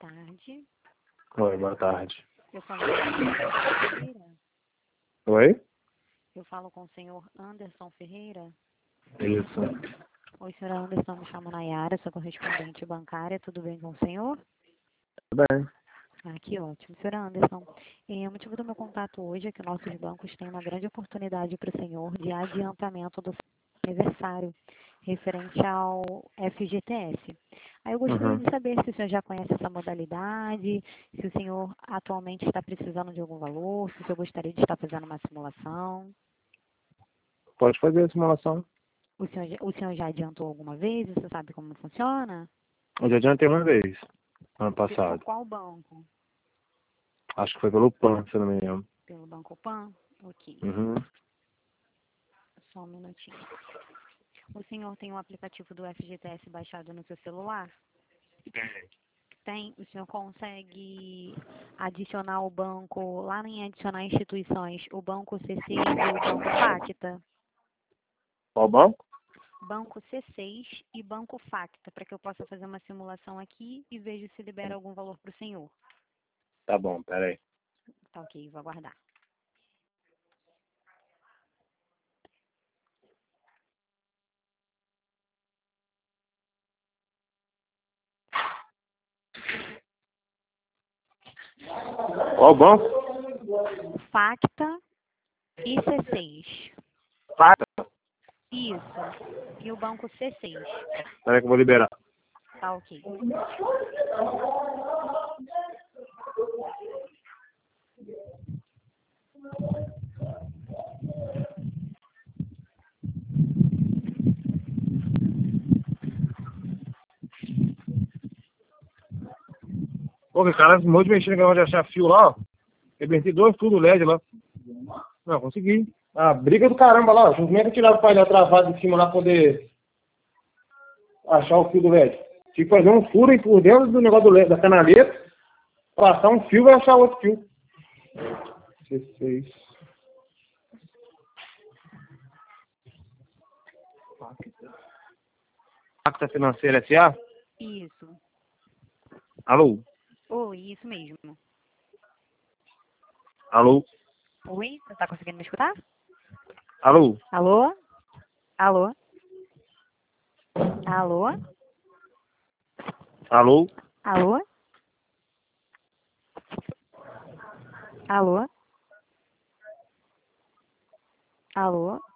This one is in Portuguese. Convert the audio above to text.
tarde. Oi, boa tarde. Eu falo com o senhor Ferreira. Oi? Eu falo com o senhor Anderson Ferreira. Isso. Oi, senhor Anderson, me chamo Nayara, sou correspondente bancária. Tudo bem com o senhor? Tudo bem. Ah, que ótimo. Senhor Anderson, o motivo do meu contato hoje é que nossos bancos têm uma grande oportunidade para o senhor de adiantamento do seu aniversário, referente ao FGTS. Aí eu gostaria Uhum. de saber se o senhor já conhece essa modalidade, se o senhor atualmente está precisando de algum valor, se o senhor gostaria de estar fazendo uma simulação. Pode fazer a simulação. O senhor já adiantou alguma vez? Você sabe como funciona? Eu já adiantei uma vez, ano Por passado. qual banco? Acho que foi pelo PAN, se eu não me engano. Pelo Banco Pan? Ok, Uhum. só um minutinho. O senhor tem o aplicativo do FGTS baixado no seu celular? Tem. O senhor consegue adicionar o banco, lá em adicionar instituições, o Banco C6 e o Banco Facta? Qual banco? Banco C6 e Banco Facta, para que eu possa fazer uma simulação aqui e veja se libera algum valor para o senhor. Tá bom, peraí. Tá ok, vou aguardar. Qual banco? Facta e C6. Paga. Isso. E o Banco C6. Peraí que eu vou liberar. Tá ok. Pô, que cara, muito mexendo que eu de achar fio lá, ó. Rebentei 2 tudo LED lá. Não, consegui. Ah, briga do caramba lá, ó. Simplesmente tirar o painel travado de cima lá pra poder achar o fio do LED. Tive que fazer um furo aí por dentro do negócio do LED, da canaleta, passar um fio e achar outro fio. 16. Pacta Financeira S.A.? Isso. Alô? Oi, isso mesmo. Alô? Oi, você tá conseguindo me escutar? Alô? Alô? Alô? Alô? Alô? Alô? Alô? Alô?